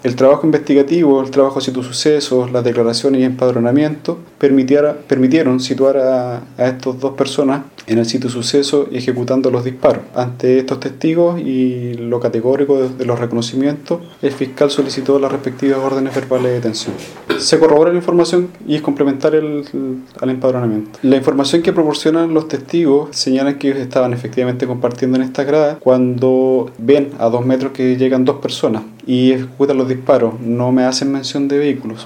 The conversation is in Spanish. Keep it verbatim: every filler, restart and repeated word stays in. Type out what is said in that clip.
El trabajo investigativo, el trabajo a sitio sucesos, las declaraciones y empadronamiento permitiera, permitieron situar a, a estas dos personas en el sitio suceso y ejecutando los disparos. Ante estos testigos y lo categórico de, de los reconocimientos, el fiscal solicitó las respectivas órdenes verbales de detención. Se corrobora la información y es complementaria al, al empadronamiento. La información que proporcionan los testigos señalan que ellos estaban efectivamente compartiendo en esta grada cuando ven a dos metros que llegan dos personas y ejecutan los disparos. No me hacen mención de vehículos.